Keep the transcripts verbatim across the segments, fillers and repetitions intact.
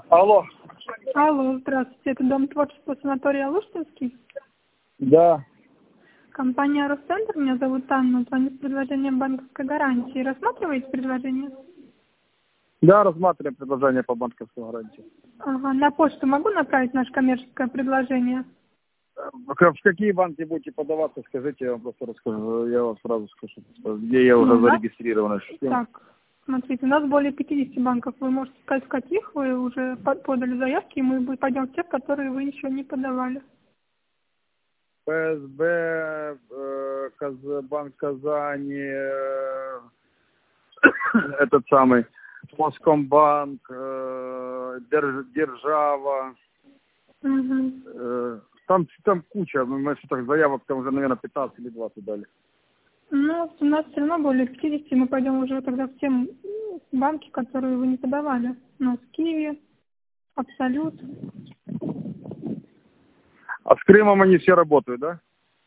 Алло. Алло, здравствуйте. Это Дом творчества санатория Алуштинский? Да. Компания Росцентр, меня зовут Анна, звоню с предложением банковской гарантии. Рассматриваете предложение? Да, рассматриваем предложение по банковской гарантии. Ага, на почту могу направить наше коммерческое предложение? В какие банки будете подаваться, скажите, я вам просто расскажу. Я вам сразу скажу, где я уже Ну, да. зарегистрирован. Так, смотрите, у нас более пятидесяти банков. Вы можете сказать, в каких вы уже под- подали заявки, и мы пойдем в те, в которые вы еще не подавали. ПСБ, э, Каз- Банк Казани, э, этот самый, Москомбанк, э, Держ- Держава. Угу. э, Там, там куча, мы что-то заявок там уже, наверное, пятнадцать или двадцать дали. Ну, у нас все равно более пятидесяти, мы пойдем уже тогда в те м, банки, которые вы не подавали. У нас Киви, Абсолют. А с Крымом они все работают, да?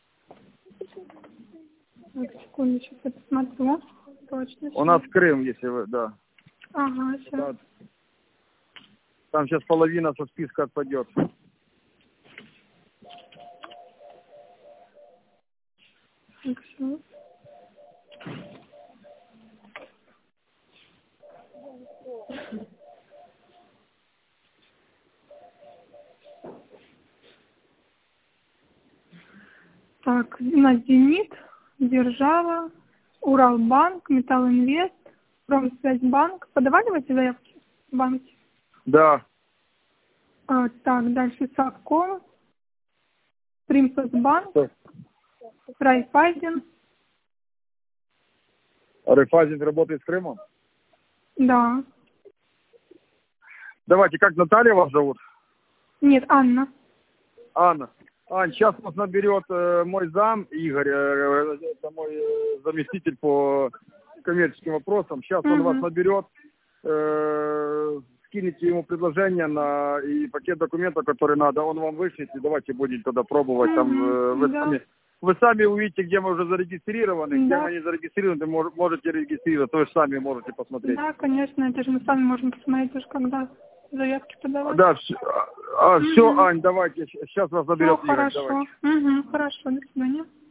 Так, секунду, сейчас я посмотрю. Точно. У нас Крым, если вы, да. Ага, сейчас. Да. Там сейчас половина со списка отпадет. Так, всё. Так, у нас Зенит, Держава, Уралбанк, Металлинвест, Промсвязьбанк. Подавали в эти заявки в банке? Да. А, так, дальше Совком, Примсоцбанк, Что? Райфайзен. Райфайзен работает с Крымом? Да. Давайте, как Наталья вас зовут? Нет, Анна. Анна. Ань, сейчас нас наберет э, мой зам Игорь, э, это мой э, заместитель по коммерческим вопросам. Сейчас он Угу. вас наберет, э, скинете ему предложение на и пакет документов, который надо, он вам вышлет, и давайте будем тогда пробовать. Угу. Там, э, вы, Да. сами, вы сами увидите, где мы уже зарегистрированы, где Да. мы не зарегистрированы, мож- можете регистрироваться, вы же сами можете посмотреть. Да, конечно, это же мы сами можем посмотреть уже, когда заявки подавать. Да, все, а, Угу. все, Ань, давайте, сейчас вас Все наберет Игорь, хорошо. давайте. Угу, хорошо, до свидания.